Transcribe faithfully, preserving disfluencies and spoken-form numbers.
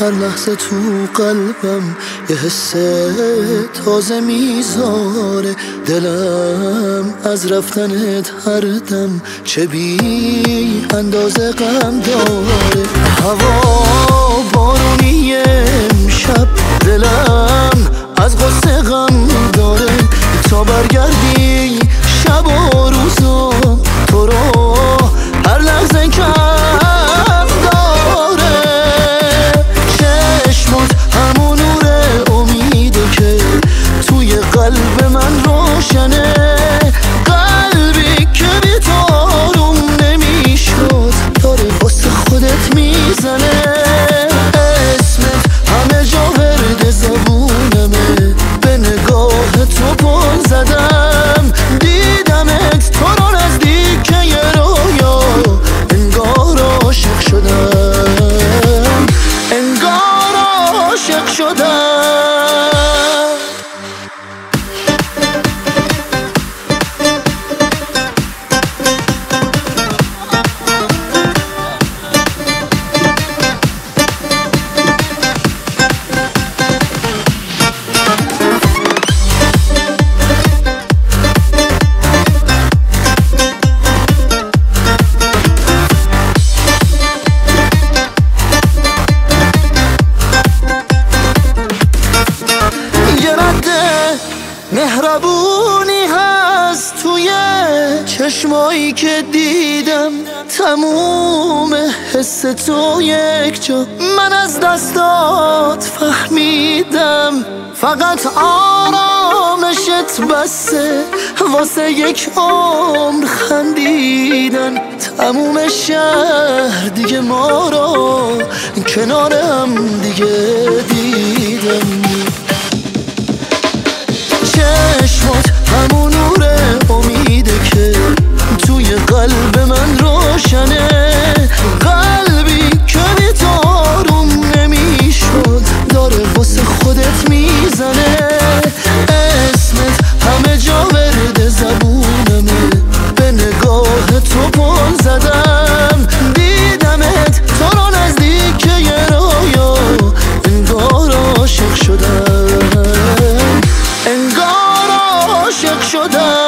هر لحظه تو قلبم یه حس تازه میذاره. دلم از رفتنت هر دم چه بی اندازه غم داره. هوا بارونی امشب دلم از غصه غم داره. تا برگردی شب و روزم تو رو هر لحظه کم داره. چشمات همون نور امیده که توی قلب من روشنه. قلبی که بی تو آروم نمیشد داره واسه خودت میزنه. اسمت همه جا ورد زبونمه. به نگاه تو پل زدم دیدمت تو رو نزدیک یه رویا. انگار عاشق شدم، انگار عاشق شدم. مهربونی هست توی چشمایی که دیدم. تموم حس تو یک جا من از دستات فهمیدم. فقط آرامشت بسه واسه یک عمر خندیدن. تموم شهر دیگه ما رو کنار هم دیگه دیدم. چشمات همون نور امیده که توی قلب من روشنه. قلبی که بی تو آروم نمیشد داره واسه خودت میزنه. اسمت همه جا ورد زبونمه. به نگاه تو پل زدم دیدمت تو رو نزدیک یه رویا. انگار عاشق شدم، انگار عاشق شدم.